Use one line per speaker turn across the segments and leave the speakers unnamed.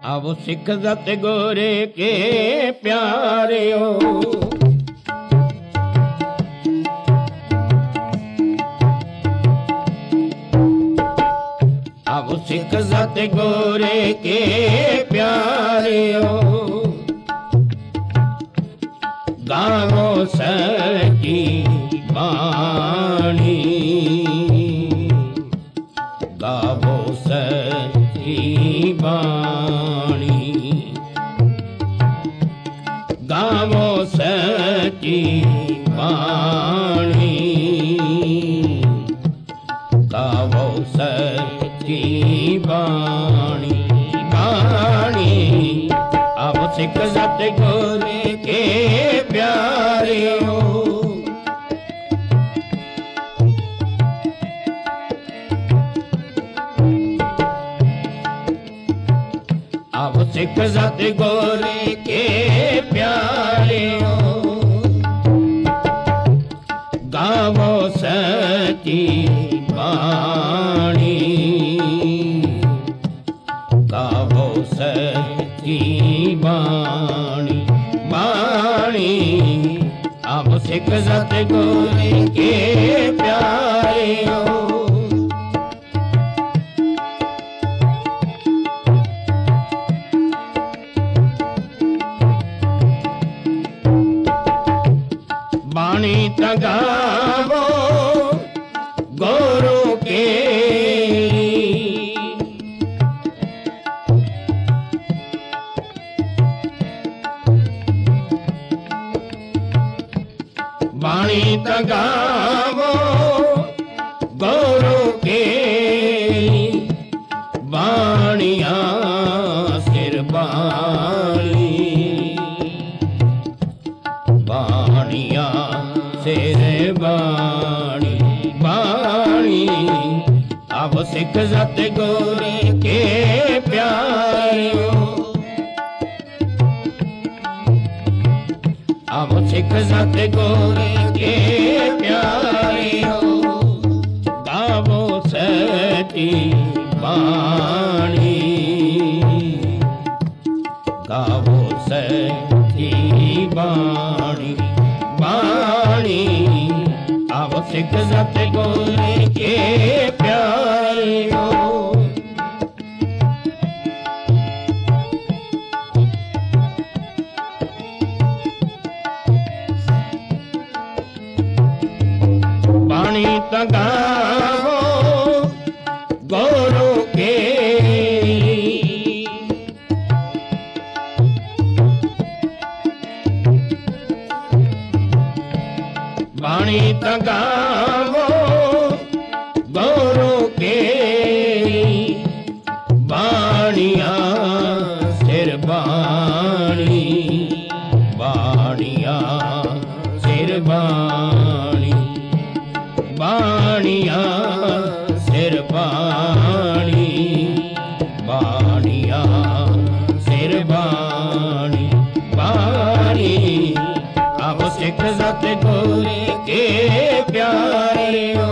अब सिख जत गोरे के प्यारियो, अब सिख जत गोरे के प्यारियो, गावो सची बाणी, गावो सची बाणी, गावो सची बाणी, गावो सची बाणी, बाणी। अब सिख जत गोरे के प्यारियो, अब सिख जत गोरे के प्यारियो, गावो सची बाणी, गावो सची बाणी, बाणी। अब सिख जत गोरे के प्यारियो, बाणी तगावो गोरो के, बाणी तगावो गोरो के, बाणिया सिर बाणी, बाणिया सिर बाणी, बाणी। अब सिख जत गोरे के प्यारियो, अब सिख जत गोरे के प्यारियो, गावो सची बाणी, गावो सची बाणी, बाणी। अब सिख जत गोरे के प्यारियो, बाणी तगावो गोरो के, बाणी तगावो गोरो के, बाणिया सिर बाणी, बाणिया सिर बाणी, बाणिया सिर बाणी, बाणिया सिर बाणी, बाणी। अब सिख जत गोरे के प्यारियो,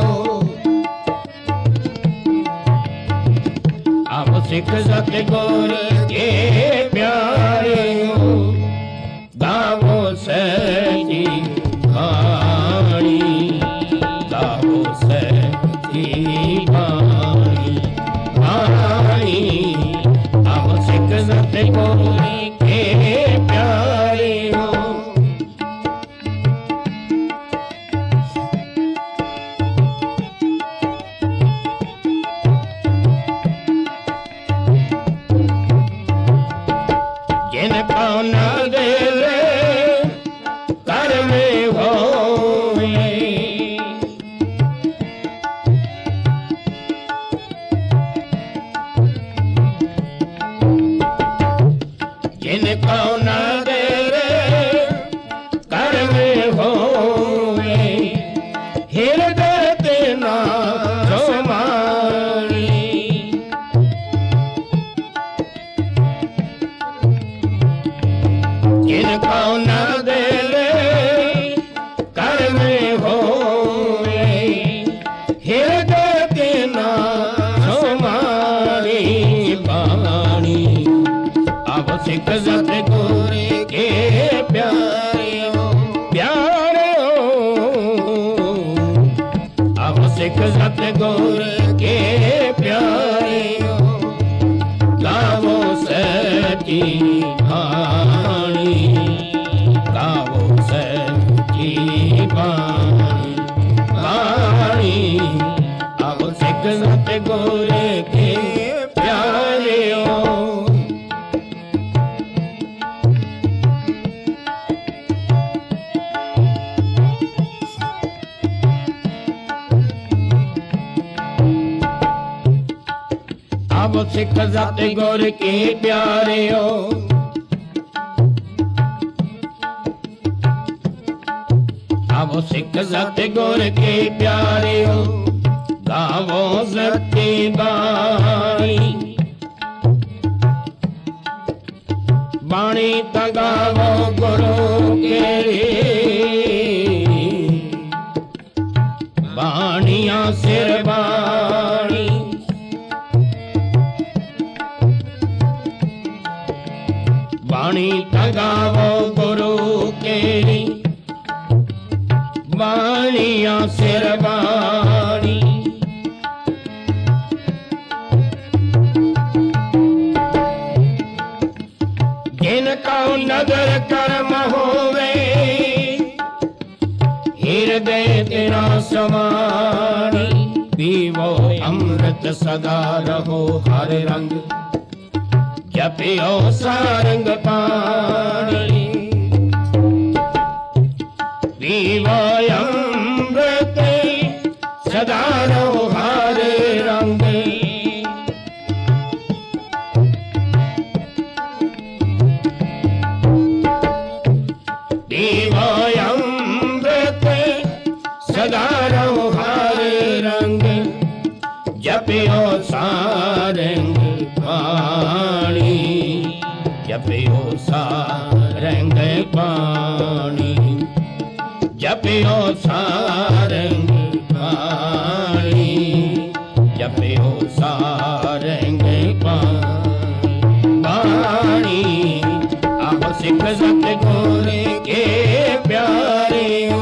अब सिख जत गोरे के प्यारियो, गावो सची बाणी, गावो सची बाणी, बाणी। अब सिख जत गोरे के प्यारियो, जिनको न देवे करवे होए, जिनको न देवे करवे होए, हृदय तेना सोमारी, जिनको न देवे करवे होए, हृदय तेना सोमारी, बाणी सिख सतगुर के प्यारियो प्यारियो अब सिख सतगुर के प्यारियो गावो सची बाणी गावो सची बाणी बाणी अब सिख सतगुर के प्यारियो अब सिख सतगुर के प्यारियो अब सिख सतगुर के प्यारियो गावो सच्ची बाणी बाणी तगावो गुरु केरी बाणिया सिर बाणी बाणी तगावो गुरु केरी बाणिया सिर बाणी जिनका नगर कर्म होवे हृदय तेरा समानी पीवो अमृत सदा रहो हर रंग जपियो सारंग पानी पीवो अमृत सदा रहो हर रंग पीवो अमृत सदा रहो हर रंग जपियो सारंग पानी जपियो सारंग पानी जपियो सारंग पानी जपियो सारंग पानी आप सिख सतगुर के प्यारियो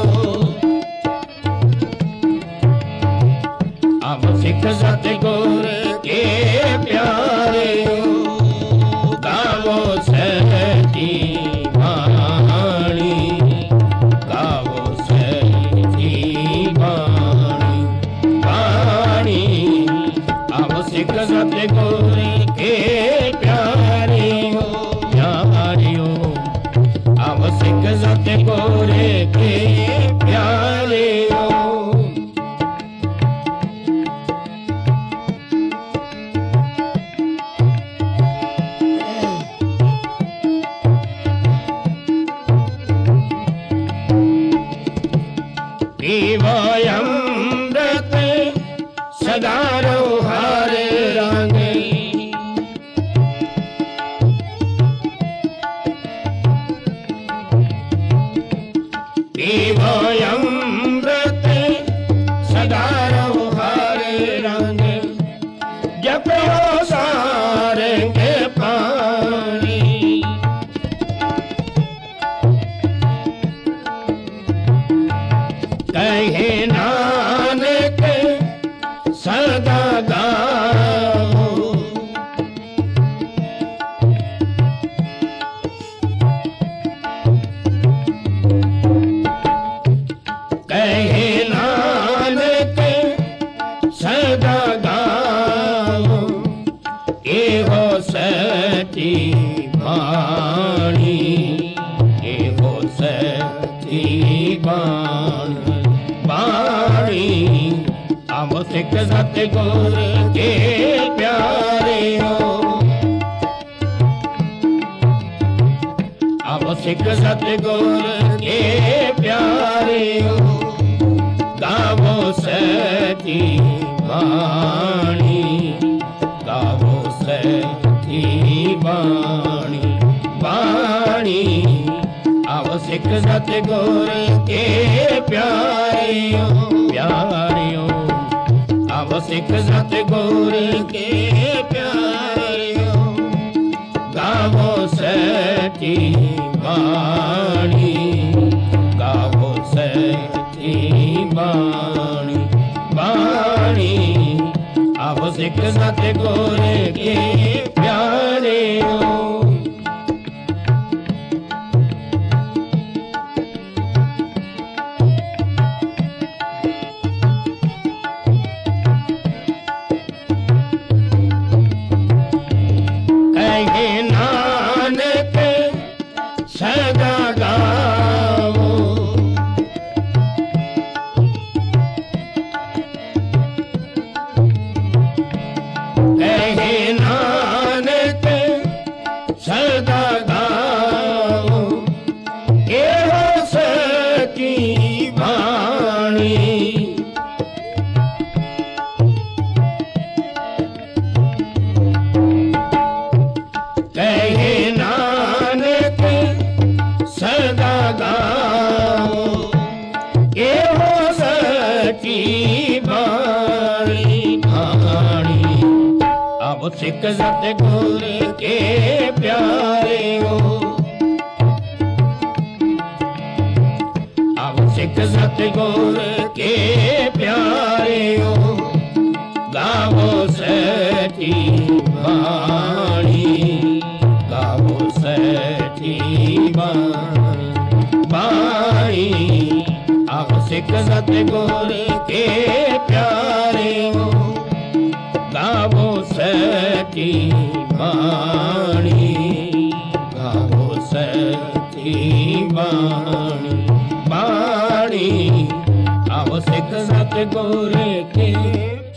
अब सिख सतगुर के प्यारियो गावो सच्ची बाणी गावो सच्ची बाणी बाणी अब सिख सतगुर के प्यारियो प्यारियो अब सिख सतगुर के प्यारियो पीवो अमृत सदा रहो हर रंग पीवो अमृत सदा रहो हर रंग जपियो सारंग पानी कहे नानक सदा गाओ कहे नानक सदा गाओ एहो सच्ची बाणी एहो सच्ची बाणी बाणी अब सिख सतगुर के प्यारियो अब सिख सतगुर के प्यारियो गावो सच्ची बाणी गावो सच्ची बाणी बाणी अब सिख सतगुर के प्यारियो प्यारियो अब सिख सतगुर के प्यारियो गावो ਸੱਚੀ ਬਾਣੀ, ਗਾਵੋ ਸੱਚੀ ਬਾਣੀ, ਬਾਣੀ ਆਵੋ ਸਿੱਖ ਸਤਿਗੁਰ ਕੇ ਪਿਆਰਿਓ। ਕਹੇ ਨਾਨਕ ਸਦਾ ਗਾਵੋ, ਕਹੇ ਨਾਨਕ ਸਦਾ ਗਾਵੋ, ਇਹੋ ਸੱਚੀ ਬਾਣੀ। ਕਹੇ ਨਾਨਕ ਸਦਾ ਗਾਵੋ, ਇਹੋ ਸੱਚੀ ਬਾਣੀ, ਬਾਣੀ ਆਵੋ ਸਿੱਖ ਸਤਿਗੁਰ ਕੇ ਪਿਆਰਿਓ। ਆਵੋ ਸਿੱਖ ਸਤਿਗੁਰ ਕੇ ਪਿਆਰਿਓ, ਗਾਵੋ ਸੱਚੀ ਬਾਣੀ, ਗਾਵੋ ਸੱਚੀ ਬਾਣੀ, ਬਾਣੀ ਆਵੋ ਸਿੱਖ ਸਤਿਗੁਰ ਕੇ ਪਿਆਰਿਓ, ਗਾਵੋ ਸੱਚੀ ਬਾਣੀ, ਗਾਵੋ ਸੱਚੀ ਬਾਣੀ, ਬਾਣੀ ਆਵੋ ਸਿੱਖ ਸਤਿਗੁਰ ਕੇ